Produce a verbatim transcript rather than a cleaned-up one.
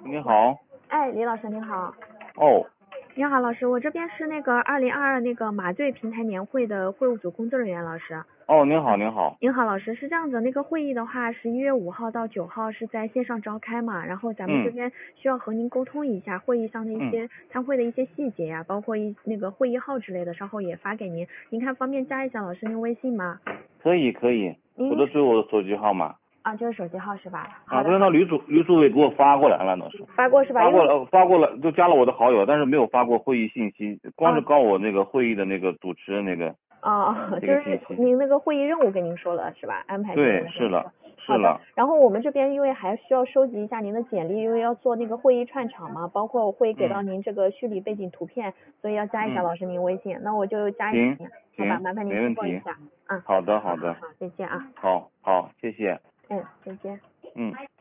你好。 哎，李老师您好。 哦。 你好，老师，我这边是那个二零二二那个麻醉平台年会的会务组工作人员老师。 哦，您好，您好。 您好，老师，是这样子，那个会议的话，十一月五号到九号是在线上召开嘛，然后咱们这边需要和您沟通一下会议上的一些参会的一些细节呀、啊，包括一那个会议号之类的，稍后也发给您。您看方便加一下老师您微信吗？ 可以，可以。我这是我的手机号码。 啊，就是手机号是吧？ 啊，不是，那吕主吕主委给我发过来了，那是。 发过是吧？ 发过了，发过了，就加了我的好友，但是没有发过会议信息，光是告我那个会议的那个主持人那个。 哦，就是您那个会议任务跟您说了是吧？安排。 对，是了，是了。 好的。然后我们这边因为还需要收集一下您的简历，因为要做那个会议串场嘛，包括我会给到您这个虚拟背景图片，所以要加一下老师您微信。那我就加一下您，好吧？麻烦您通过一下。嗯。 好的，好的。 好，再见啊。 好，好，谢谢。 嗯，再见。 嗯。